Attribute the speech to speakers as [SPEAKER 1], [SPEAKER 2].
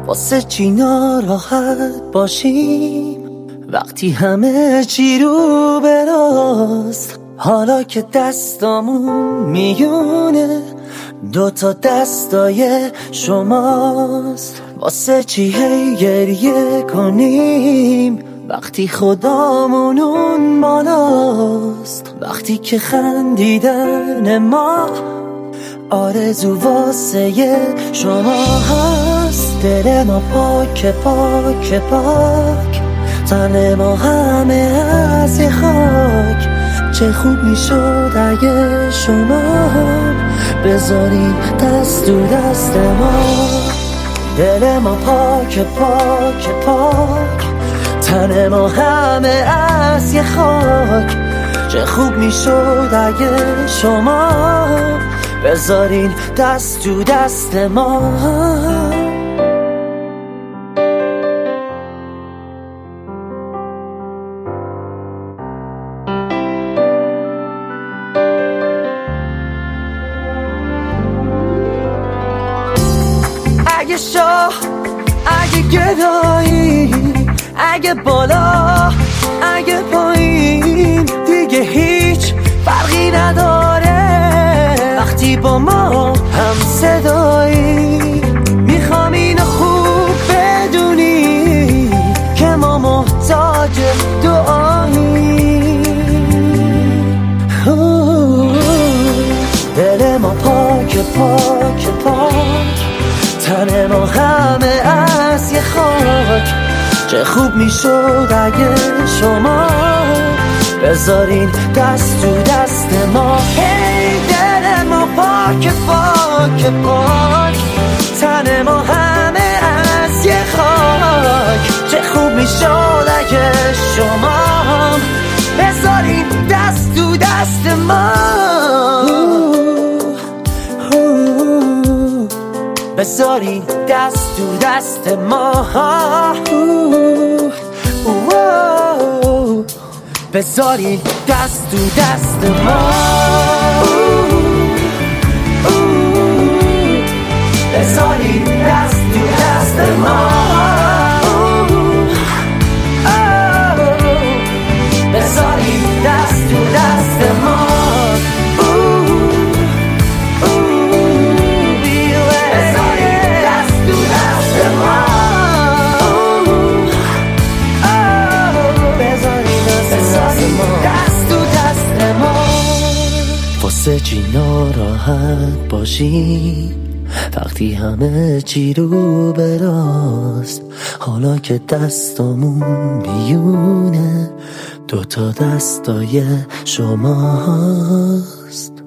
[SPEAKER 1] واسه چی ناراحت باشیم وقتی همه چی رو براست؟ حالا که دستامون میونه دوتا دستای شماست. واسه چی هی گریه کنیم وقتی خدامون اون بالاست؟ وقتی که خندیدن ما آرزو واسه شما هست. دل ما پاک پاک پاک، تن ما همه از یه خاک. چه خوب میشد اگه شما بذارین دست تو دست ما. دل ما پاک پاک پاک، تن ما همه از یه خاک. چه خوب میشد اگه شما بذارین دست تو دست ما. اگه شاه، اگه گدایی، اگه بالا، اگه پایین، دیگه هیچ فرقی نداره وقتی با ما هم صدایی. میخوام اینو خوب بدونی که ما محتاج دعایی. دل ما پاک پاک پاک، تن ما همه از یه خاک. چه خوب میشد اگه شما بذارین دست تو دست ما. هی دل ما پاک پاک پاک، تن ما همه از یه خاک. چه خوب میشد اگه شما بذارین دست تو دست ما. بذارین دست تو دست ما. بذارین دست تو دست ما. بذارین دست تو دست ما. بذارین دست تو دست ما. واسه چی ناراحت باشی وقتی همه چی رو براست؟ حالا که دستامون میونه دوتا دستای شماست.